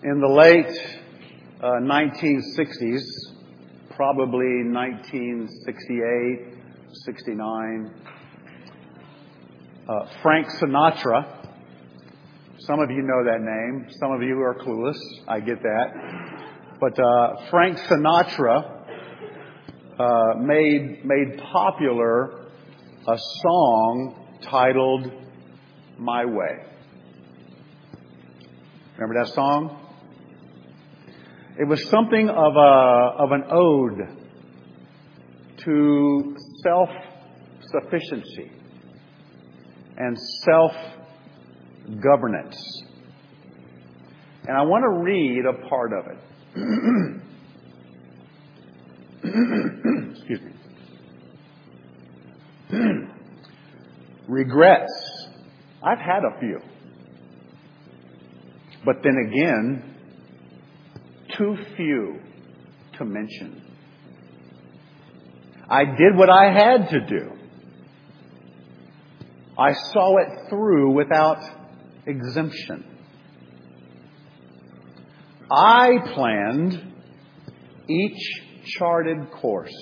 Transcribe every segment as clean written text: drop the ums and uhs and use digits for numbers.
In the late 1960s, probably 1968, 69, Frank Sinatra, some of you know that name, some of you are clueless, I get that, but Frank Sinatra made popular a song titled My Way. Remember that song? It was something of an ode to self-sufficiency and self-governance. And I want to read a part of it. Excuse me. Regrets. I've had a few. But then again, too few to mention. I did what I had to do. I saw it through without exemption. I planned each charted course,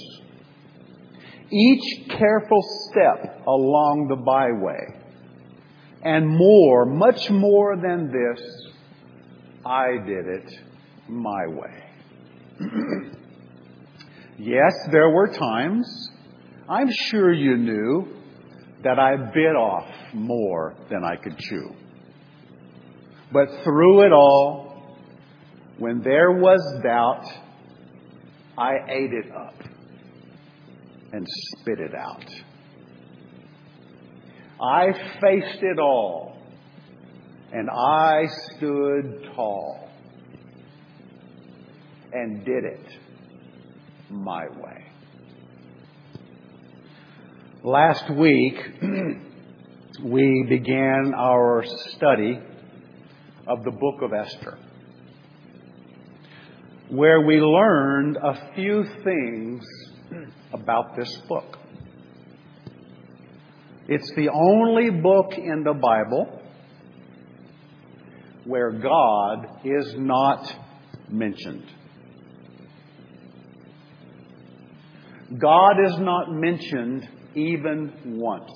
each careful step along the byway, and more, much more than this, I did it my way. Yes, there were times, I'm sure you knew, that I bit off more than I could chew. But through it all, when there was doubt, I ate it up and spit it out. I faced it all, and I stood tall and did it my way. Last week, we began our study of the book of Esther, where we learned a few things about this book. It's the only book in the Bible where God is not mentioned. God is not mentioned even once.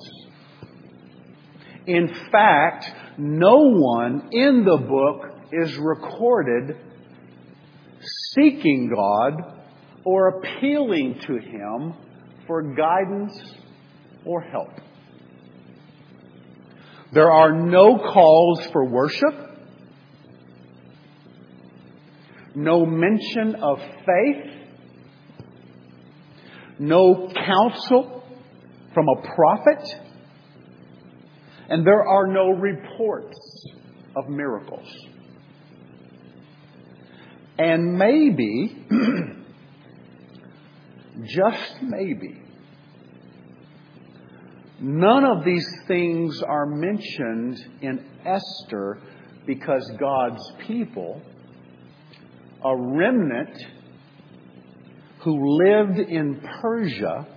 In fact, no one in the book is recorded seeking God or appealing to Him for guidance or help. There are no calls for worship, no mention of faith, no counsel from a prophet, and there are no reports of miracles. And maybe, just maybe, none of these things are mentioned in Esther because God's people, a remnant who lived in Persia,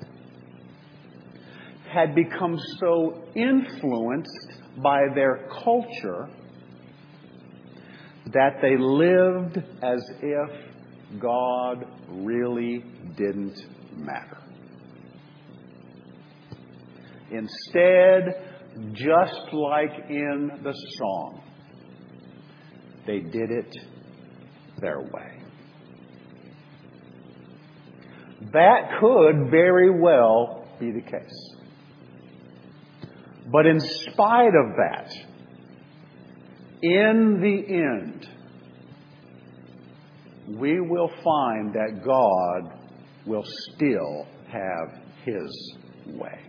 had become so influenced by their culture that they lived as if God really didn't matter. Instead, just like in the song, they did it their way. That could very well be the case. But in spite of that, in the end, we will find that God will still have His way.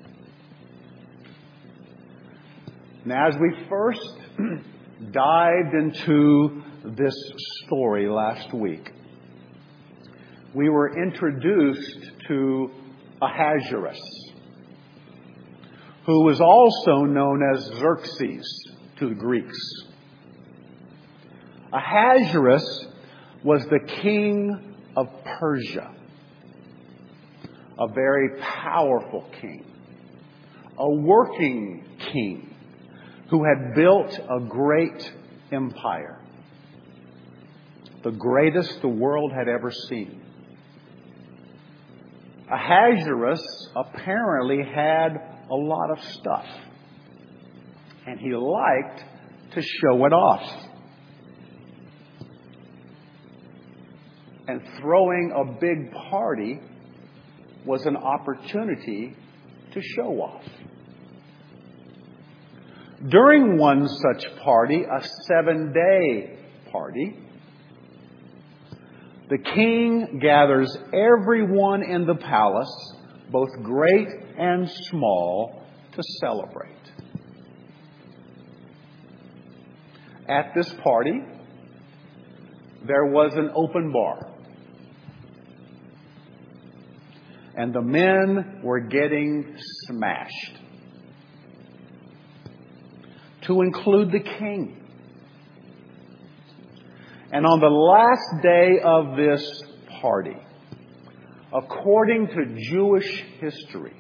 Now, as we first dived into this story last week, we were introduced to Ahasuerus, who was also known as Xerxes to the Greeks. Ahasuerus was the king of Persia, a very powerful king, a working king who had built a great empire. the greatest the world had ever seen. Ahasuerus apparently had a lot of stuff, and he liked to show it off. And throwing a big party was an opportunity to show off. During one such party, a 7-day party, the king gathers everyone in the palace, both great and small, to celebrate. At this party, there was an open bar. And the men were getting smashed. To include the king. And on the last day of this party, according to Jewish history,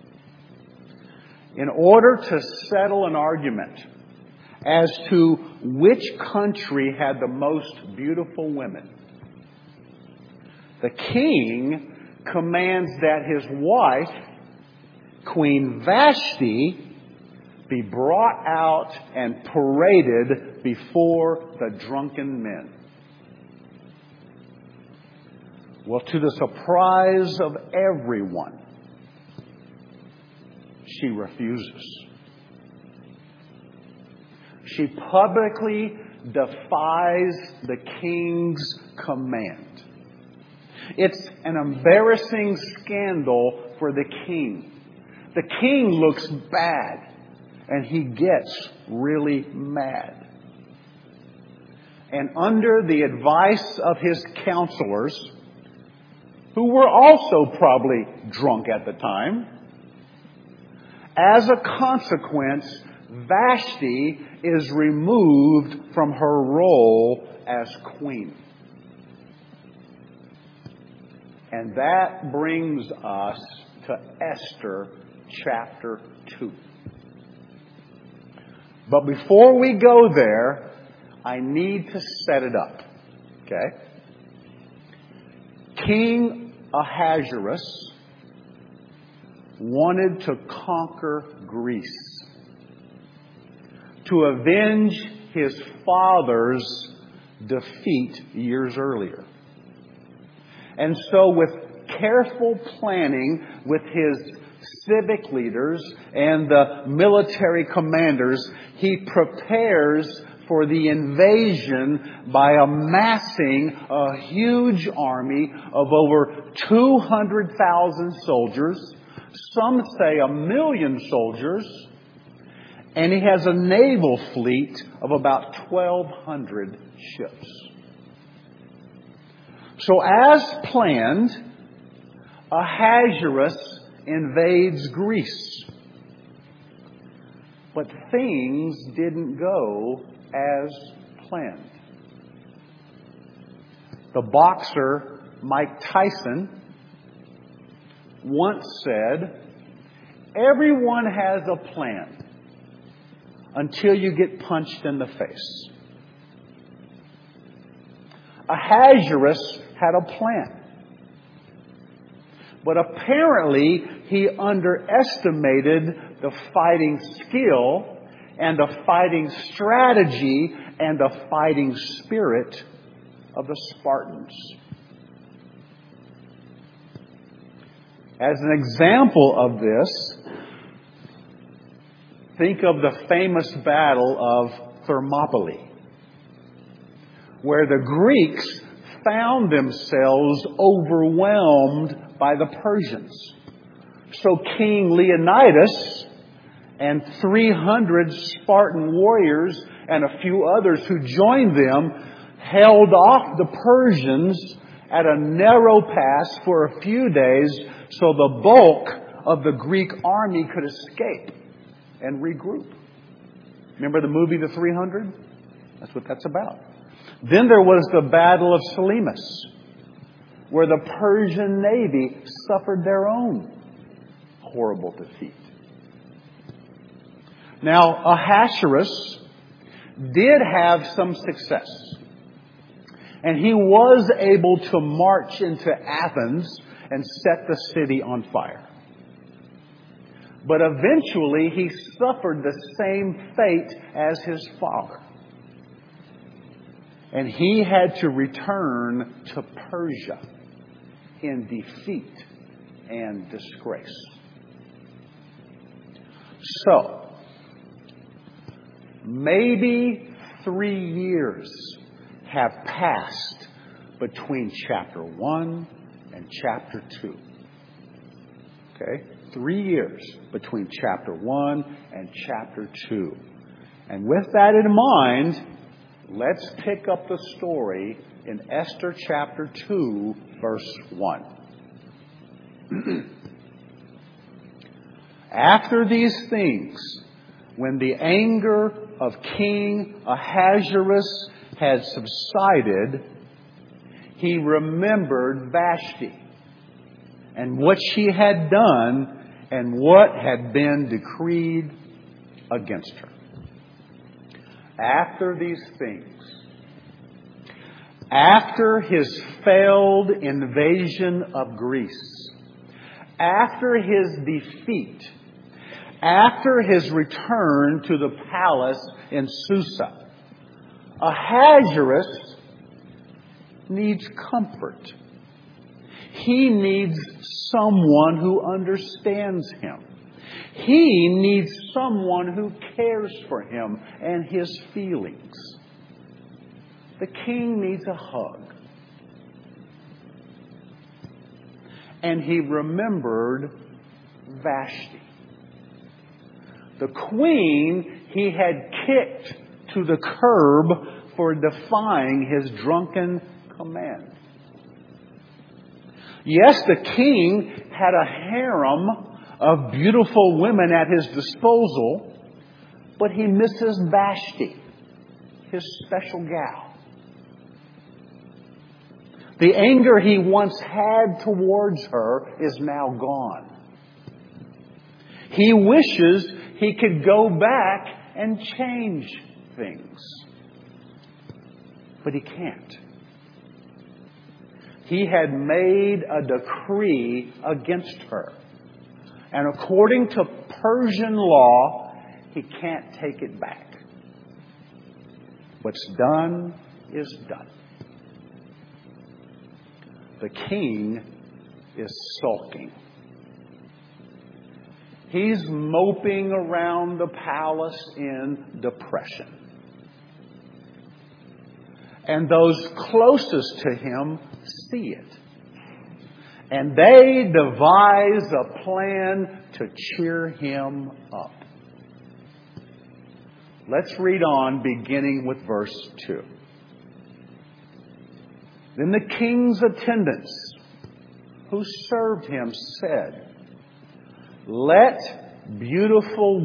in order to settle an argument as to which country had the most beautiful women, the king commands that his wife, Queen Vashti, be brought out and paraded before the drunken men. Well, to the surprise of everyone, she refuses. She publicly defies the king's command. It's an embarrassing scandal for the king. The king looks bad, and he gets really mad. And under the advice of his counselors, who were also probably drunk at the time, as a consequence, Vashti is removed from her role as queen. And that brings us to Esther chapter 2. But before we go there, I need to set it up. Okay? King Ahasuerus wanted to conquer Greece, to avenge his father's defeat years earlier. And so with careful planning with his civic leaders and the military commanders, he prepares for the invasion by amassing a huge army of over 200,000 soldiers. Some say 1 million soldiers. And he has a naval fleet of about 1,200 ships. So as planned, Ahasuerus invades Greece. But things didn't go as planned. The boxer Mike Tyson once said, "Everyone has a plan until you get punched in the face." Ahasuerus had a plan. But apparently he underestimated the fighting skill and the fighting strategy and the fighting spirit of the Spartans. As an example of this, think of the famous battle of Thermopylae, where the Greeks found themselves overwhelmed by the Persians. So King Leonidas and 300 Spartan warriors and a few others who joined them held off the Persians at a narrow pass for a few days so the bulk of the Greek army could escape and regroup. Remember the movie The 300? That's what that's about. Then there was the Battle of Salamis, where the Persian navy suffered their own horrible defeat. Now, Ahasuerus did have some success. And he was able to march into Athens and set the city on fire. But eventually he suffered the same fate as his father. And he had to return to Persia in defeat and disgrace. So, maybe 3 years have passed between chapter 1 and chapter 2. Okay? 3 years between chapter 1 and chapter 2. And with that in mind, let's pick up the story in Esther chapter 2, verse 1. After these things, when the anger of King Ahasuerus had subsided, he remembered Vashti and what she had done and what had been decreed against her. After these things, after his failed invasion of Greece, after his defeat, after his return to the palace in Susa, Ahasuerus needs comfort. He needs someone who understands him. He needs someone who cares for him and his feelings. The king needs a hug. And he remembered Vashti, the queen he had kicked to the curb for defying his drunken command. Yes, the king had a harem of beautiful women at his disposal, but he misses Vashti, his special gal. The anger he once had towards her is now gone. He wishes he could go back and change things, but he can't. He had made a decree against her. And according to Persian law, he can't take it back. What's done is done. The king is sulking. He's moping around the palace in depression. And those closest to him see it. And they devise a plan to cheer him up. Let's read on, beginning with verse 2. Then the king's attendants who served him said, "Let beautiful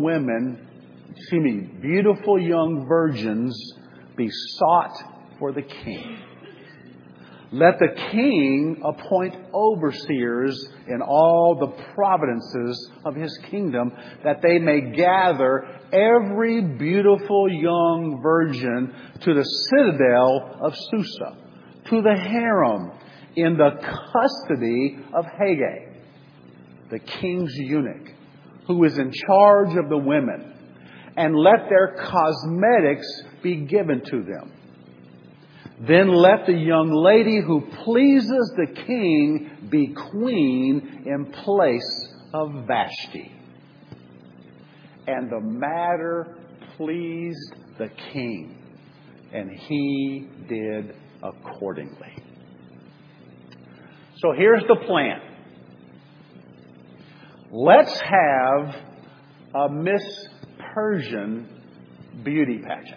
young virgins be sought for the king. Let the king appoint overseers in all the provinces of his kingdom, that they may gather every beautiful young virgin to the citadel of Susa, to the harem in the custody of Haggai, the king's eunuch, who is in charge of the women, and let their cosmetics be given to them. Then let the young lady who pleases the king be queen in place of Vashti." And the matter pleased the king, and he did accordingly. So here's the plan. Let's have a Miss Persian beauty pageant.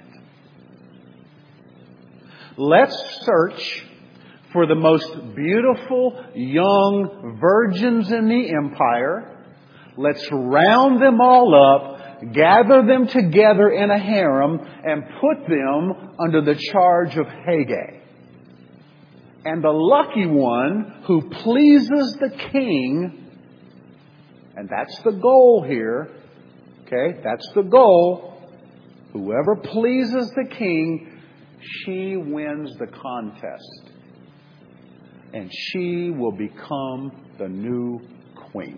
Let's search for the most beautiful young virgins in the empire. Let's round them all up, gather them together in a harem, and put them under the charge of Haggai. And the lucky one who pleases the king, and that's the goal here, okay, that's the goal. Whoever pleases the king she wins the contest. And she will become the new queen.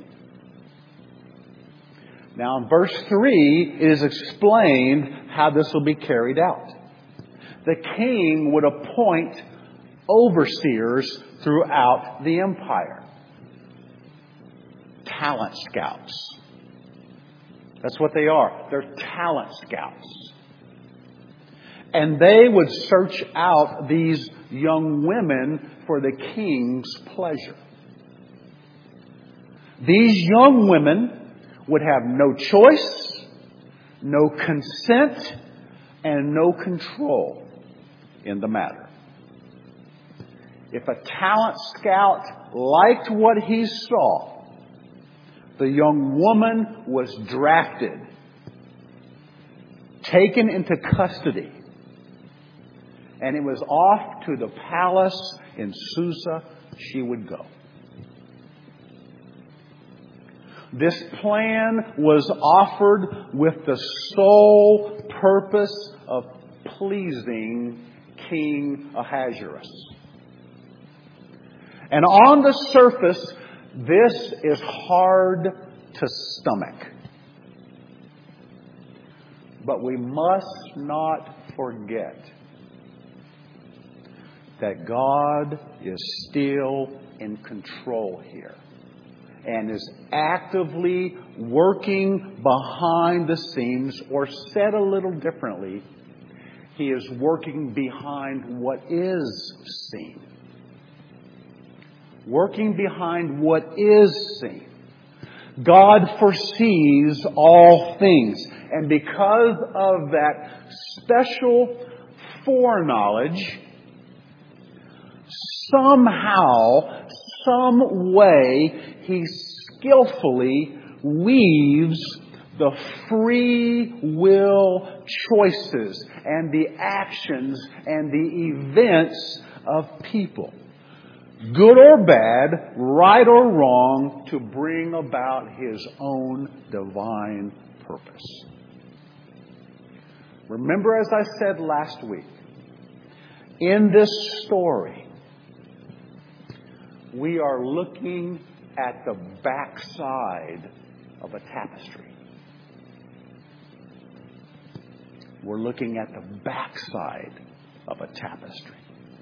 Now in verse 3, it is explained how this will be carried out. The king would appoint overseers throughout the empire. Talent scouts. That's what they are. They're talent scouts. And they would search out these young women for the king's pleasure. These young women would have no choice, no consent, and no control in the matter. If a talent scout liked what he saw, the young woman was drafted, taken into custody, and it was off to the palace in Susa she would go. This plan was offered with the sole purpose of pleasing King Ahasuerus. And on the surface, this is hard to stomach. But we must not forget that God is still in control here and is actively working behind the scenes, or said a little differently, He is working behind what is seen. Working behind what is seen. God foresees all things. And because of that special foreknowledge, somehow, some way, He skillfully weaves the free will choices and the actions and the events of people, good or bad, right or wrong, to bring about His own divine purpose. Remember, as I said last week, in this story, we are looking at the backside of a tapestry. We're looking at the backside of a tapestry.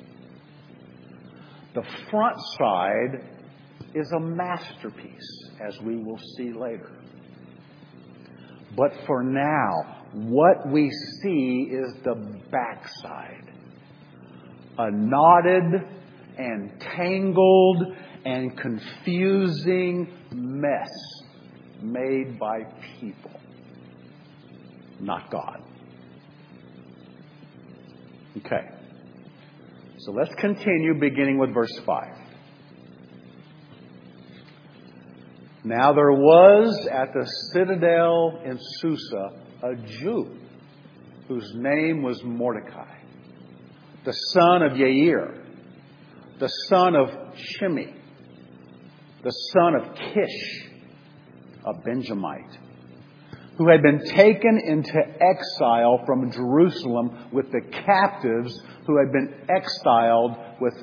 The front side is a masterpiece, as we will see later. But for now, what we see is the backside. A knotted and tangled and confusing mess made by people, not God. Okay. So let's continue beginning with verse 5. Now there was at the citadel in Susa a Jew whose name was Mordecai, the son of Yair, the son of Shimei, the son of Kish, a Benjamite, who had been taken into exile from Jerusalem with the captives who had been exiled with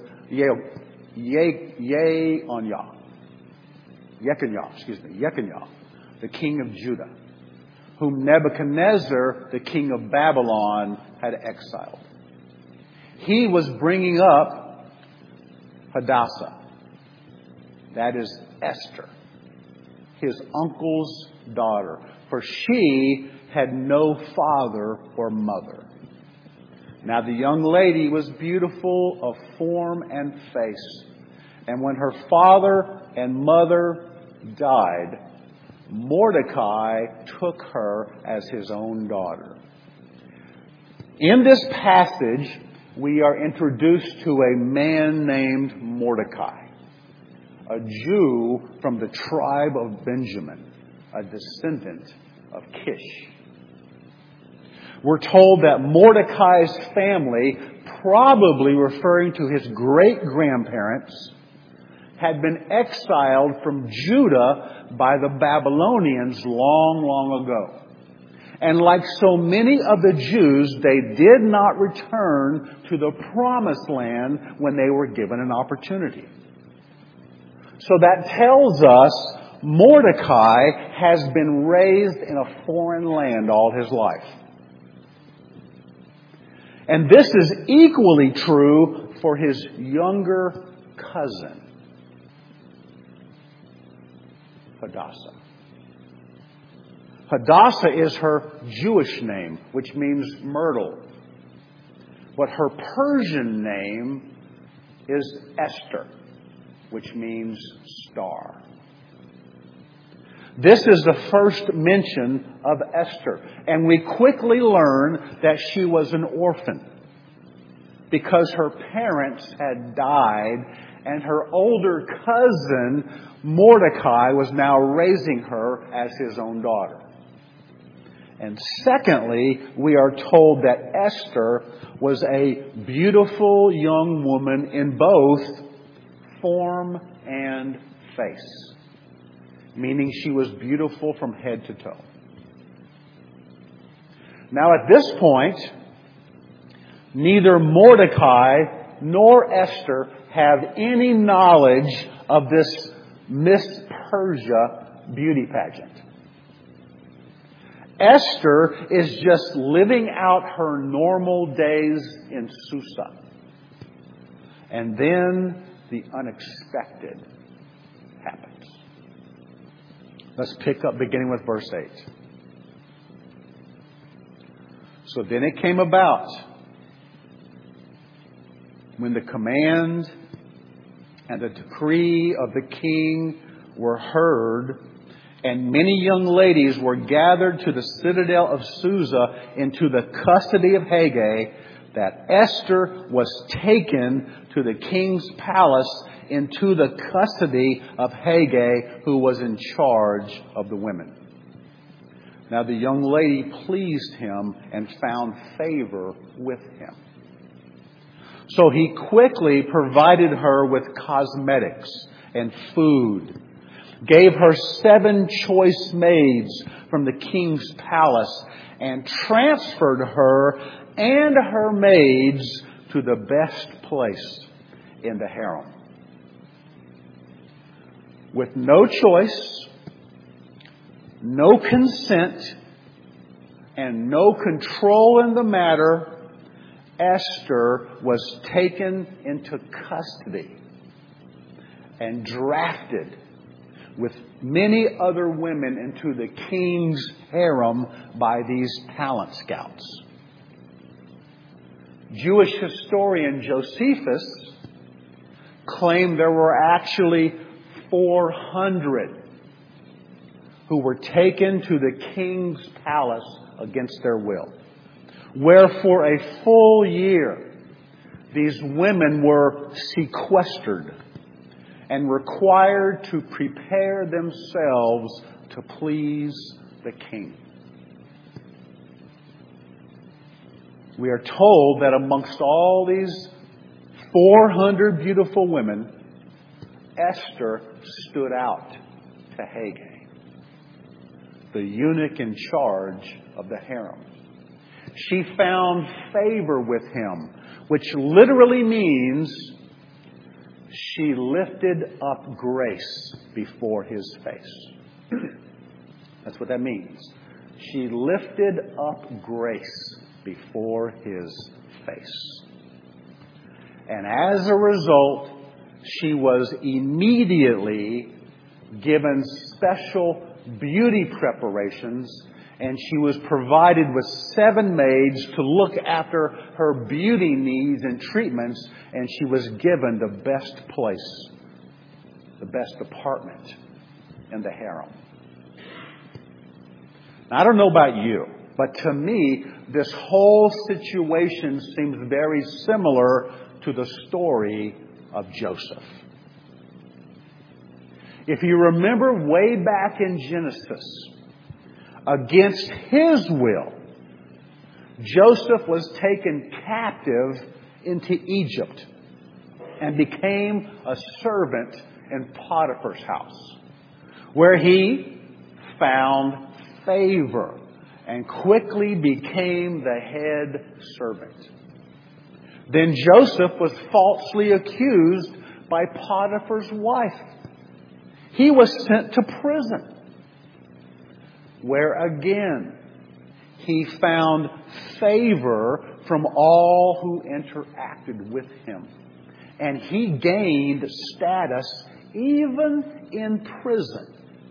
Jeconiah, the king of Judah, whom Nebuchadnezzar, the king of Babylon, had exiled. He was bringing up Hadassah, that is Esther, his uncle's daughter, for she had no father or mother. Now the young lady was beautiful of form and face, and when her father and mother died, Mordecai took her as his own daughter. In this passage, we are introduced to a man named Mordecai, a Jew from the tribe of Benjamin, a descendant of Kish. We're told that Mordecai's family, probably referring to his great-grandparents, had been exiled from Judah by the Babylonians long, long ago. And like so many of the Jews, they did not return to the promised land when they were given an opportunity. So that tells us Mordecai has been raised in a foreign land all his life. And this is equally true for his younger cousin, Hadassah. Hadassah is her Jewish name, which means myrtle. But her Persian name is Esther, which means star. This is the first mention of Esther. And we quickly learn that she was an orphan because her parents had died and her older cousin, Mordecai, was now raising her as his own daughter. And secondly, we are told that Esther was a beautiful young woman in both form and face, meaning she was beautiful from head to toe. Now at this point, neither Mordecai nor Esther have any knowledge of this Miss Persia beauty pageant. Esther is just living out her normal days in Susa. And then the unexpected happens. Let's pick up beginning with verse 8. So then it came about, when the command and the decree of the king were heard, and many young ladies were gathered to the citadel of Susa into the custody of Hegai, that Esther was taken to the king's palace into the custody of Hegai, who was in charge of the women. Now the young lady pleased him and found favor with him. So he quickly provided her with cosmetics and food, gave her 7 choice maids from the king's palace, and transferred her and her maids to the best place in the harem. With no choice, no consent, and no control in the matter, Esther was taken into custody and drafted with many other women into the king's harem by these talent scouts. Jewish historian Josephus claimed there were actually 400 who were taken to the king's palace against their will, where for a full year these women were sequestered and required to prepare themselves to please the king. We are told that amongst all these 400 beautiful women, Esther stood out to Hegai, the eunuch in charge of the harem. She found favor with him, which literally means she lifted up grace before his face. That's what that means. She lifted up grace before his face. And as a result, she was immediately given special beauty preparations, and she was provided with 7 maids to look after her beauty needs and treatments, and she was given the best place, the best apartment in the harem. Now, I don't know about you, but to me, this whole situation seems very similar to the story of Joseph. If you remember way back in Genesis, against his will, Joseph was taken captive into Egypt and became a servant in Potiphar's house, where he found favor and quickly became the head servant. Then Joseph was falsely accused by Potiphar's wife. He was sent to prison, where again he found favor from all who interacted with him. And he gained status even in prison.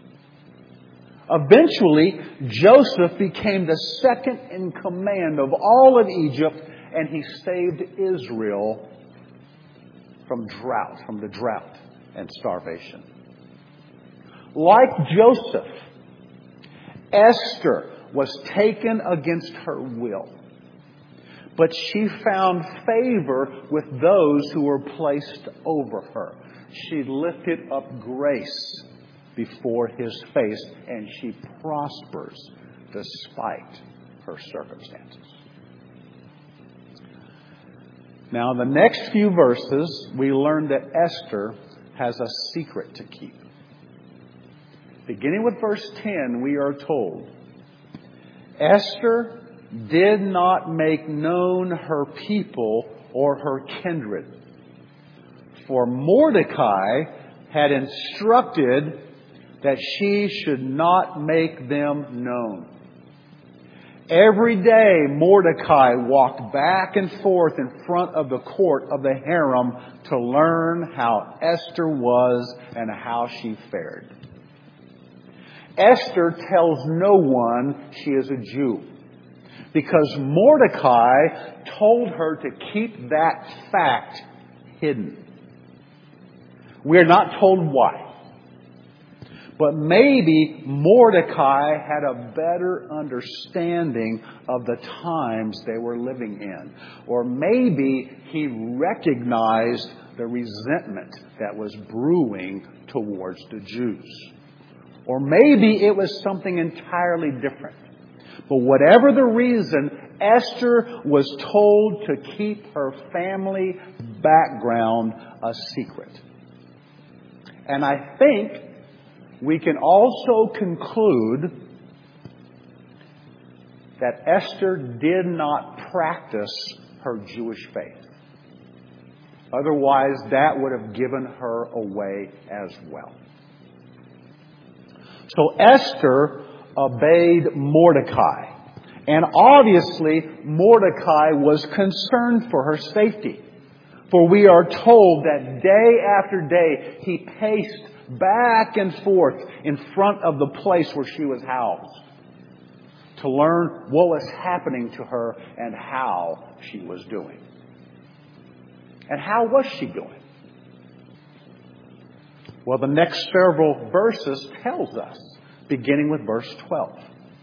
Eventually, Joseph became the second in command of all of Egypt, and he saved Israel from the drought and starvation. Like Joseph, Esther was taken against her will, but she found favor with those who were placed over her. She lifted up grace before his face, and she prospers despite her circumstances. Now, in the next few verses, we learn that Esther has a secret to keep. Beginning with verse 10, we are told, Esther did not make known her people or her kindred, for Mordecai had instructed that she should not make them known. Every day Mordecai walked back and forth in front of the court of the harem to learn how Esther was and how she fared. Esther tells no one she is a Jew, because Mordecai told her to keep that fact hidden. We are not told why. But maybe Mordecai had a better understanding of the times they were living in. Or maybe he recognized the resentment that was brewing towards the Jews. Or maybe it was something entirely different. But whatever the reason, Esther was told to keep her family background a secret. And I think we can also conclude that Esther did not practice her Jewish faith. Otherwise, that would have given her away as well. So Esther obeyed Mordecai. And obviously, Mordecai was concerned for her safety. For we are told that day after day, he paced back and forth in front of the place where she was housed to learn what was happening to her and how she was doing. And how was she doing? Well, the next several verses tells us, beginning with verse 12.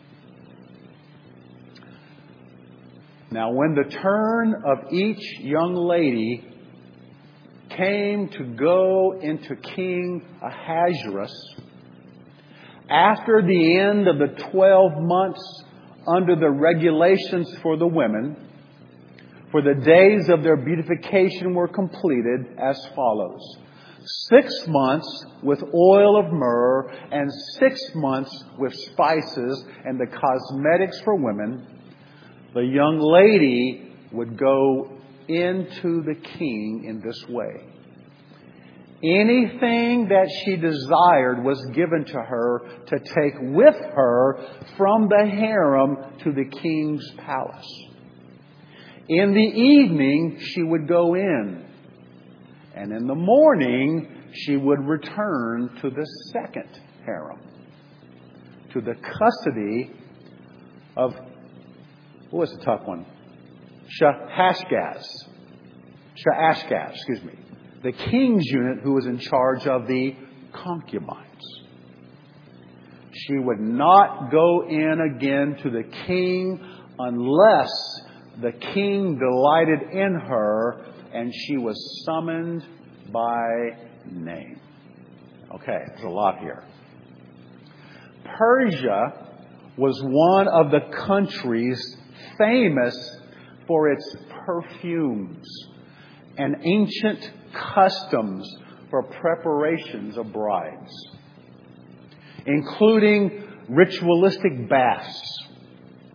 Now, when the turn of each young lady came to go into King Ahasuerus, after the end of the 12 months under the regulations for the women, for the days of their beautification were completed as follows: 6 months with oil of myrrh, and 6 months with spices and the cosmetics for women, the young lady would go into the king in this way. Anything that she desired was given to her to take with her from the harem to the king's palace. In the evening, she would go in, and in the morning, she would return to the second harem, to the custody of, what was the tough one? Shaashgaz, the king's unit who was in charge of the concubines. She would not go in again to the king unless the king delighted in her and she was summoned by name. Okay, there's a lot here. Persia was one of the countries famous for its perfumes and ancient customs for preparations of brides, including ritualistic baths,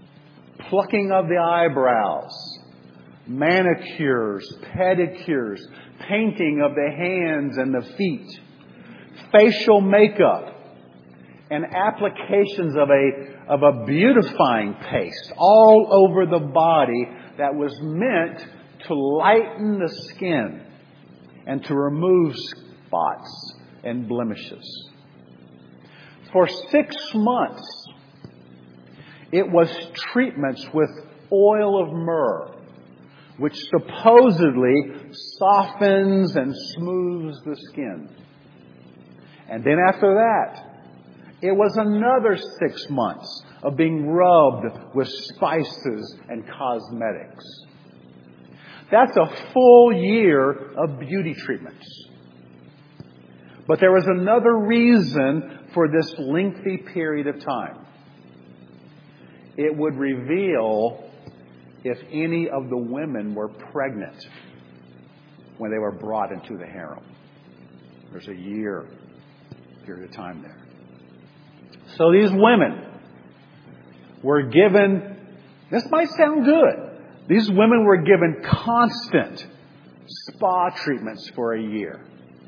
plucking of the eyebrows, manicures, pedicures, painting of the hands and the feet, facial makeup, and applications of a beautifying paste all over the body that was meant to lighten the skin and to remove spots and blemishes. For 6 months, it was treatments with oil of myrrh, which supposedly softens and smooths the skin. And then after that, it was another 6 months of being rubbed with spices and cosmetics. That's a full year of beauty treatments. But there was another reason for this lengthy period of time. It would reveal if any of the women were pregnant when they were brought into the harem. There's a year period of time there. So these women were given, this might sound good, these women were given constant spa treatments for a year.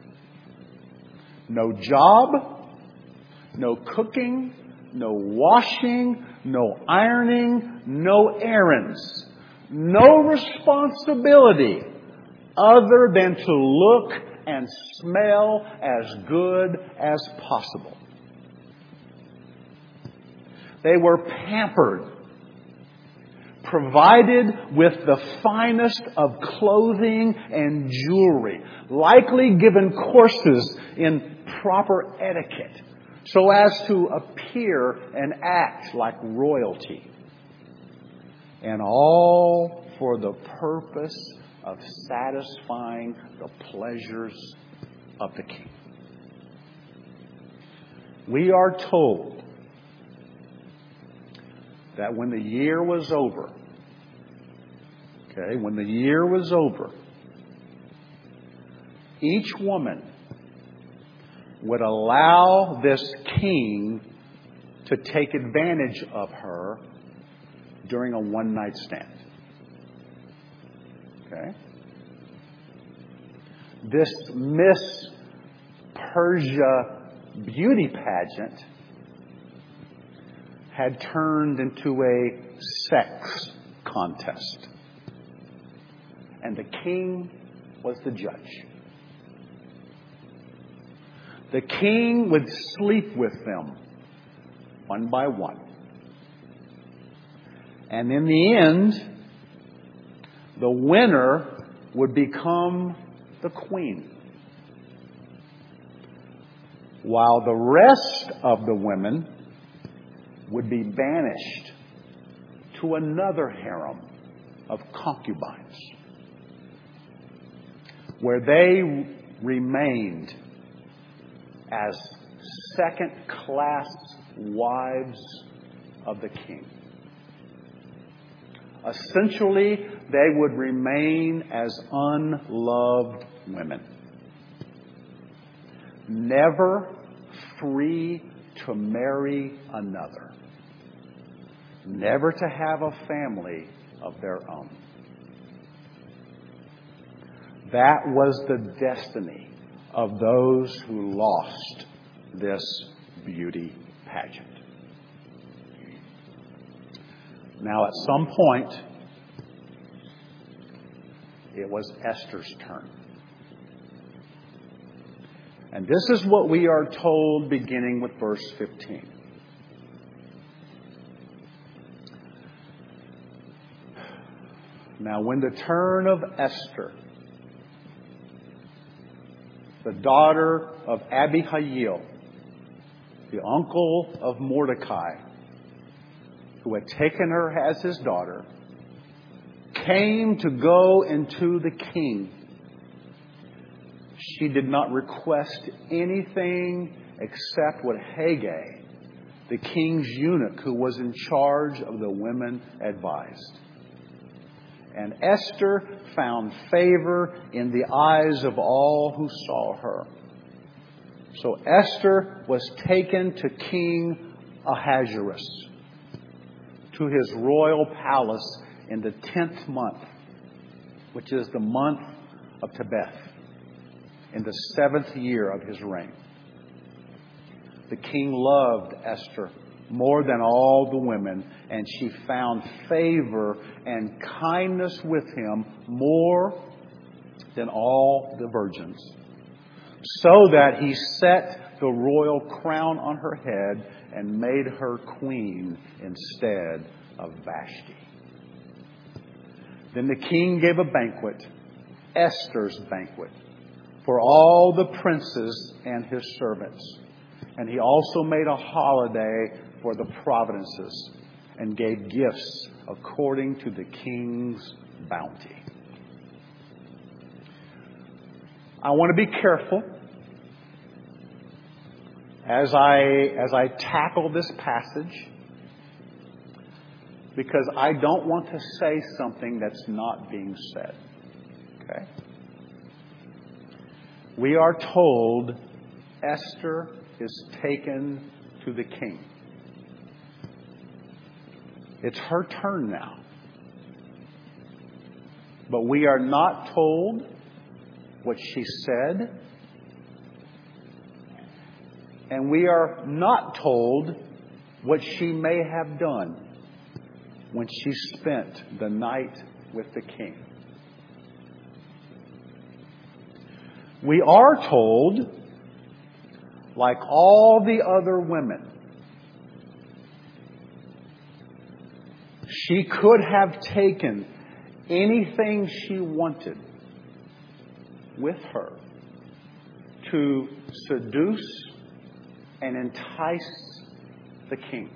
No job, no cooking, no washing, no ironing, no errands, no responsibility other than to look and smell as good as possible. They were pampered, provided with the finest of clothing and jewelry, likely given courses in proper etiquette so as to appear and act like royalty. And all for the purpose of satisfying the pleasures of the king. We are told that when the year was over, when the year was over, each woman would allow this king to take advantage of her during a one-night stand. Okay? This Miss Persia beauty pageant had turned into a sex contest. And the king was the judge. The king would sleep with them one by one. And in the end, the winner would become the queen, while the rest of the women would be banished to another harem of concubines, where they remained as second-class wives of the king. Essentially, they would remain as unloved women, never free to marry another, never to have a family of their own. That was the destiny of those who lost this beauty pageant. Now, at some point, it was Esther's turn. And this is what we are told beginning with verse 15. Now, when the turn of Esther, the daughter of Abihail, the uncle of Mordecai, who had taken her as his daughter, came to go into the king, she did not request anything except what Haggai, the king's eunuch who was in charge of the women, advised. And Esther found favor in the eyes of all who saw her. So Esther was taken to King Ahasuerus to his royal palace in the 10th month, which is the month of Tebeth, in the 7th year of his reign. The king loved Esther more than all the women, and she found favor and kindness with him more than all the virgins, so that he set the royal crown on her head and made her queen instead of Vashti. Then the king gave a banquet, Esther's banquet, for all the princes and his servants. And he also made a holiday for the provinces and gave gifts according to the king's bounty. I want to be careful as I tackle this passage, because I don't want to say something that's not being said. Okay? We are told Esther is taken to the king. It's her turn now. But we are not told what she said. And we are not told what she may have done when she spent the night with the king. We are told, like all the other women, she could have taken anything she wanted with her to seduce and entice the king.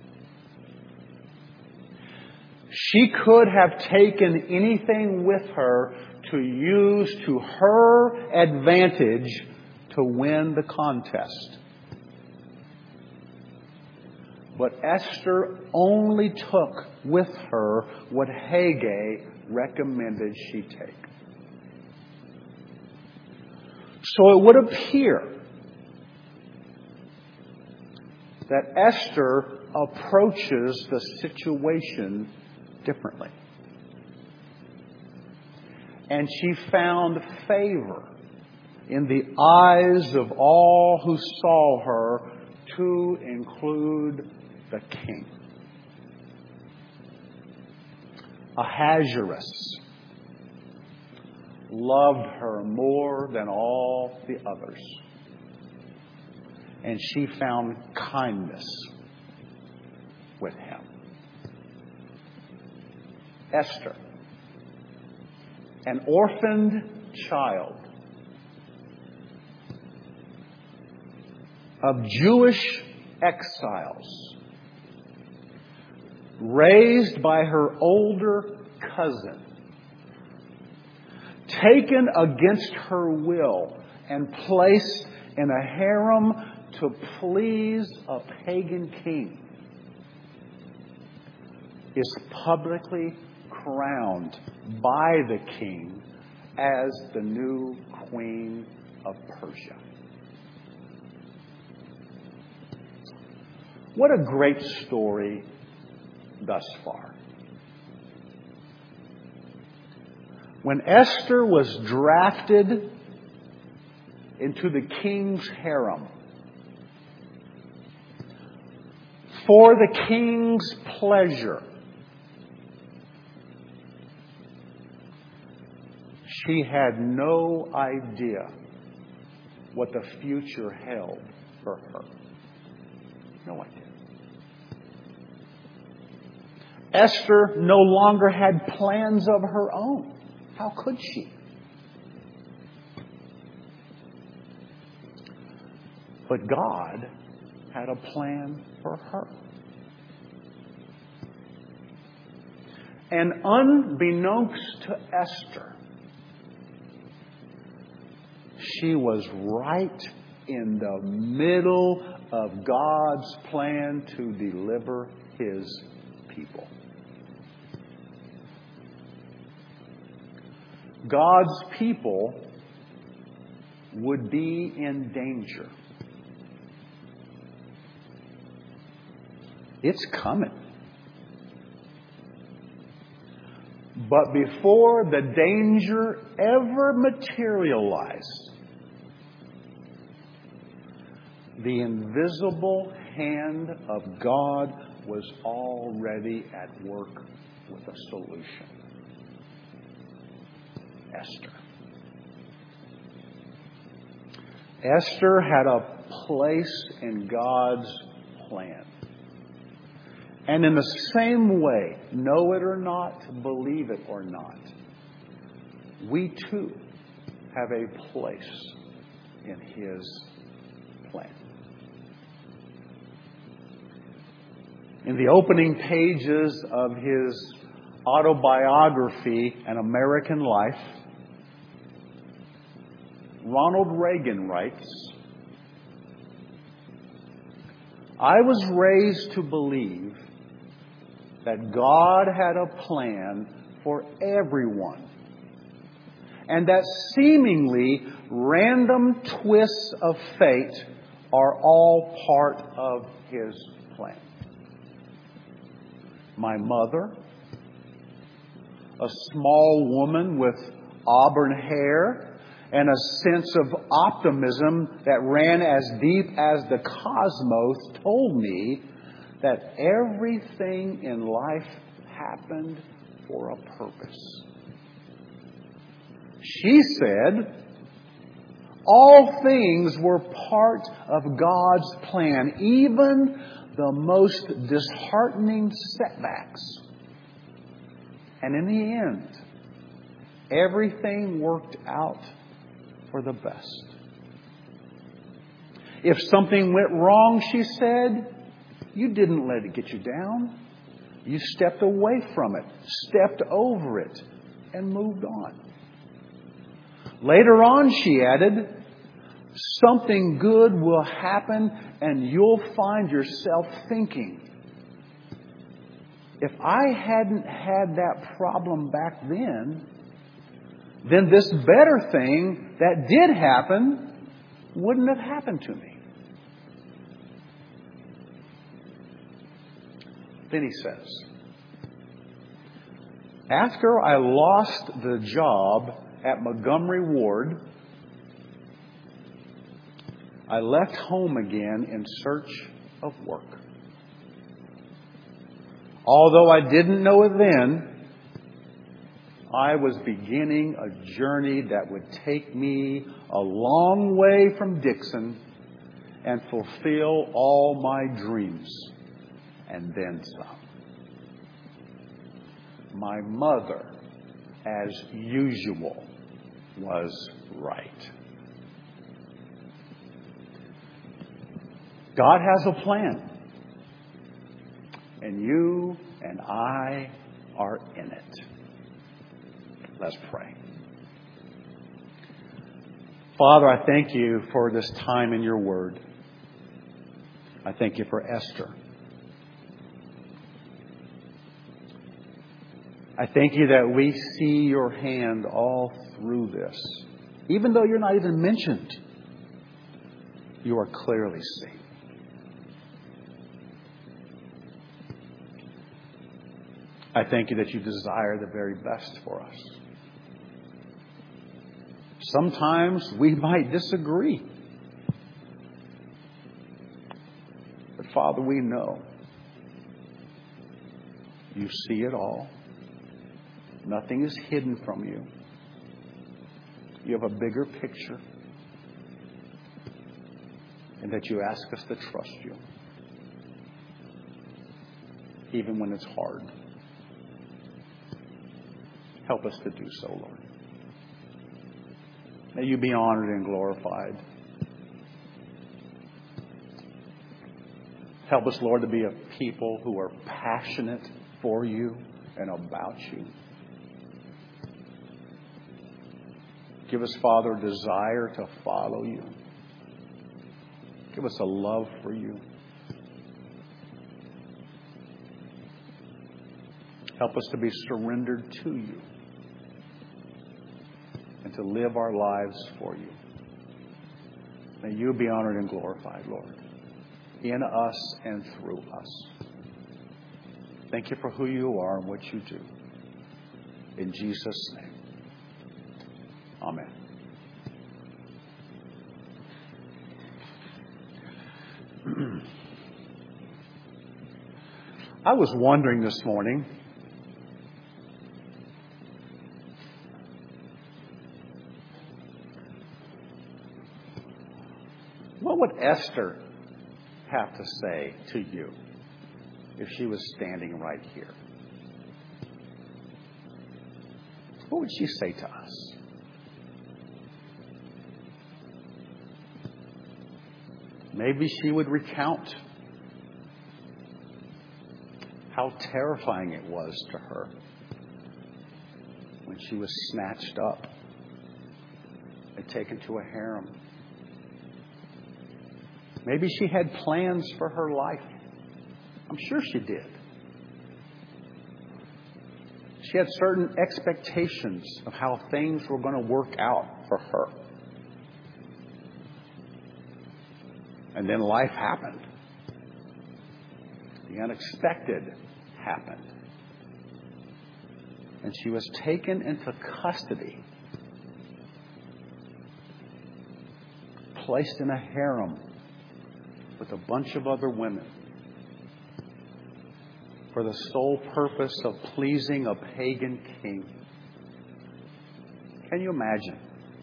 She could have taken anything with her to use to her advantage to win the contest. But Esther only took with her what Haggai recommended she take. So it would appear that Esther approaches the situation differently. And she found favor in the eyes of all who saw her, to include the king. Ahasuerus loved her more than all the others. And she found kindness with him. Esther, an orphaned child of Jewish exiles, raised by her older cousin, taken against her will and placed in a harem to please a pagan king, is publicly crowned by the king as the new queen of Persia. What a great story thus far. When Esther was drafted into the king's harem for the king's pleasure, she had no idea what the future held for her. No idea. Esther no longer had plans of her own. How could she? But God had a plan for her. And unbeknownst to Esther, she was right in the middle of God's plan to deliver His people. God's people would be in danger. It's coming. But before the danger ever materialized, the invisible hand of God was already at work with a solution. Esther. Esther had a place in God's plan. And in the same way, know it or not, believe it or not, we too have a place in His plan. In the opening pages of his autobiography, An American Life, Ronald Reagan writes, "I was raised to believe that God had a plan for everyone, and that seemingly random twists of fate are all part of His plan. My mother, a small woman with auburn hair and a sense of optimism that ran as deep as the cosmos, told me that everything in life happened for a purpose. She said all things were part of God's plan, even the most disheartening setbacks. And in the end, everything worked out for the best. If something went wrong," she said, "you didn't let it get you down. You stepped away from it, stepped over it, and moved on." Later on, she added, "Something good will happen and you'll find yourself thinking, if I hadn't had that problem back then this better thing that did happen wouldn't have happened to me." Then he says, "After I lost the job at Montgomery Ward, I left home again in search of work. Although I didn't know it then, I was beginning a journey that would take me a long way from Dixon and fulfill all my dreams, and then some. My mother, as usual, was right." God has a plan, and you and I are in it. Let's pray. Father, I thank you for this time in your word. I thank you for Esther. I thank you that we see your hand all through this. Even though you're not even mentioned, you are clearly seen. I thank you that you desire the very best for us. Sometimes we might disagree. But Father, we know you see it all. Nothing is hidden from you. You have a bigger picture. And that you ask us to trust you. Even when it's hard. Help us to do so, Lord. May you be honored and glorified. Help us, Lord, to be a people who are passionate for you and about you. Give us, Father, a desire to follow you. Give us a love for you. Help us to be surrendered to you and to live our lives for you. May you be honored and glorified, Lord, in us and through us. Thank you for who you are and what you do. In Jesus' name. Amen. I was wondering this morning, what would Esther have to say to you if she was standing right here? What would she say to us? Maybe she would recount how terrifying it was to her when she was snatched up and taken to a harem. Maybe she had plans for her life. I'm sure she did. She had certain expectations of how things were going to work out for her. And then life happened. The unexpected happened. And she was taken into custody, placed in a harem with a bunch of other women for the sole purpose of pleasing a pagan king. Can you imagine?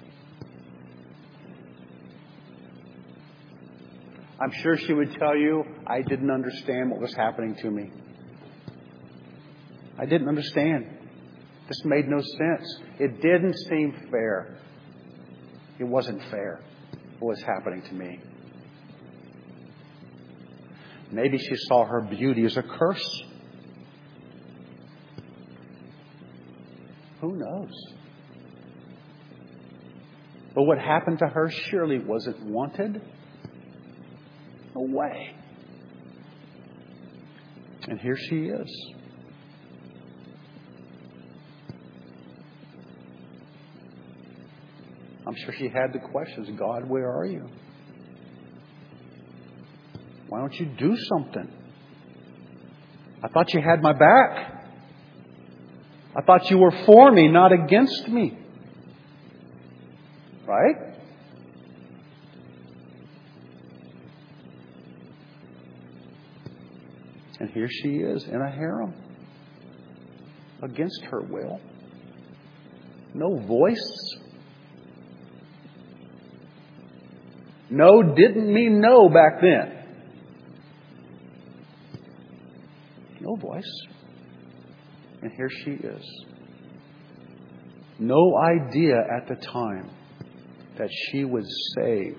I'm sure she would tell you, I didn't understand what was happening to me. I didn't understand. This made no sense. It didn't seem fair. It wasn't fair what was happening to me. Maybe she saw her beauty as a curse. Who knows? But what happened to her surely wasn't wanted. No way. And here she is. I'm sure she had the questions, God, where are you? Why don't you do something? I thought you had my back. I thought you were for me, not against me. Right? And here she is in a harem. Against her will. No voice. No didn't mean no back then. No voice. And here she is. No idea at the time that she would save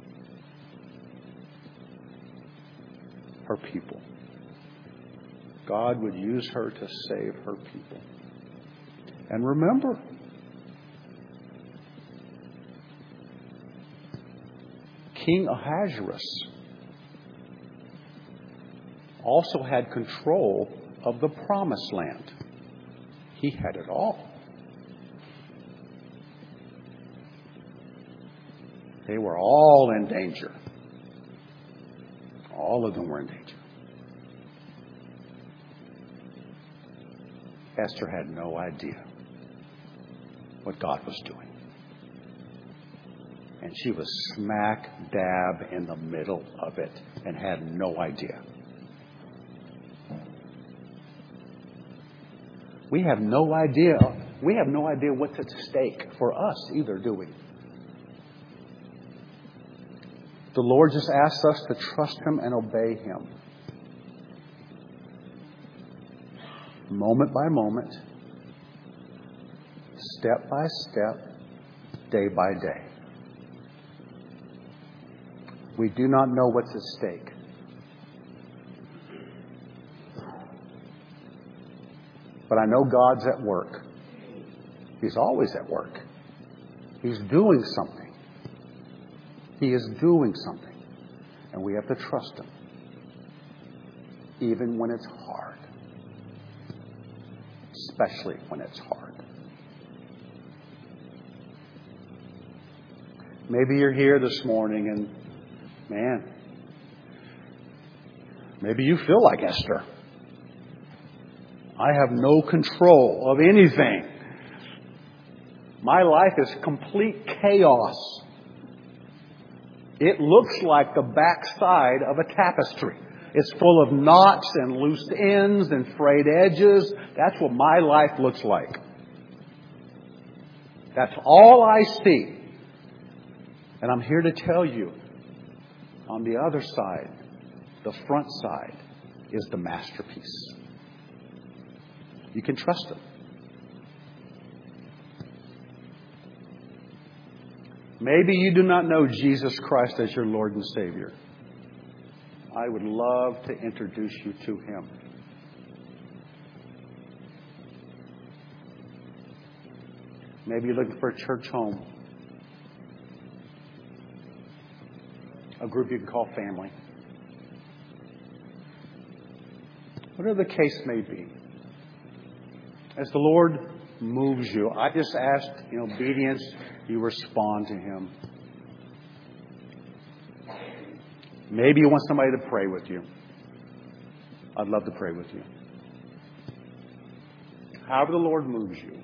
her people. God would use her to save her people. And remember, King Ahasuerus also had control of the promised land. He had it all. They were all in danger. All of them were in danger. Esther had no idea what God was doing. And she was smack dab in the middle of it and had no idea. We have no idea. We have no idea what's at stake for us either, do we? The Lord just asks us to trust Him and obey Him. Moment by moment, step by step, day by day. We do not know what's at stake. But I know God's at work. He's always at work. He's doing something. He is doing something. And we have to trust Him. Even when it's hard. Especially when it's hard. Maybe you're here this morning and, man, maybe you feel like Esther. I have no control of anything. My life is complete chaos. It looks like the backside of a tapestry. It's full of knots and loose ends and frayed edges. That's what my life looks like. That's all I see. And I'm here to tell you, on the other side, the front side, is the masterpiece. You can trust Him. Maybe you do not know Jesus Christ as your Lord and Savior. I would love to introduce you to Him. Maybe you're looking for a church home, a group you can call family. Whatever the case may be, as the Lord moves you, I just ask, in obedience, you respond to Him. Maybe you want somebody to pray with you. I'd love to pray with you. However the Lord moves you,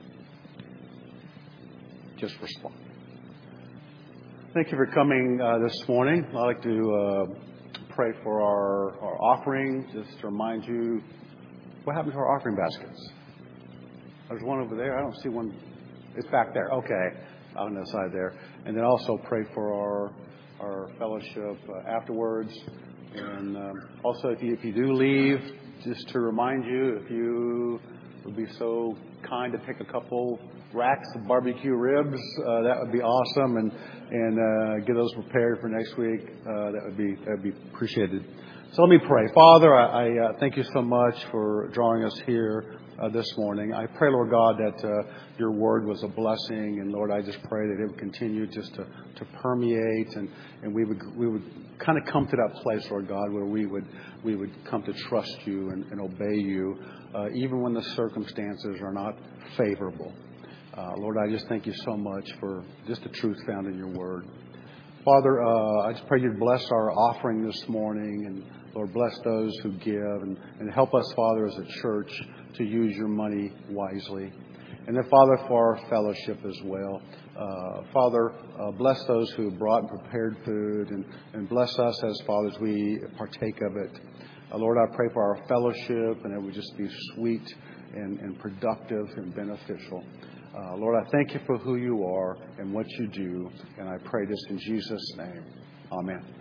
just respond. Thank you for coming this morning. I'd like to pray for our offering. Just to remind you, what happened to our offering baskets? There's one over there. I don't see one. It's back there. Okay. Out on the side there. And then also pray for our fellowship afterwards. And also, if you do leave, just to remind you, if you would be so kind to pick a couple racks of barbecue ribs, that would be awesome. And get those prepared for next week. That would be appreciated. So let me pray. Father, I thank you so much for drawing us here this morning. I pray, Lord God, that your word was a blessing. And Lord, I just pray that it would continue just to permeate and we would kind of come to that place, Lord God, where we would come to trust you and obey you, even when the circumstances are not favorable. Lord, I just thank you so much for just the truth found in your word. Father, I just pray you'd bless our offering this morning, and Lord, bless those who give, and help us, Father, as a church to use your money wisely. And then, Father, for our fellowship as well. Father, bless those who have brought and prepared food, and bless us as fathers we partake of it. Lord, I pray for our fellowship, and it would just be sweet and productive and beneficial. Lord, I thank you for who you are and what you do, and I pray this in Jesus' name. Amen.